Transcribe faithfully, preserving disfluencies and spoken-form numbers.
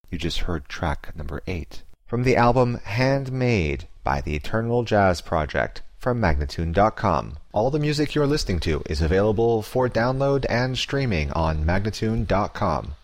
You just heard track number eight. From the album Handmade by the Eternal Jazz Project from Magnatune dot com. All the music you're listening to is available for download and streaming on Magnatune dot com.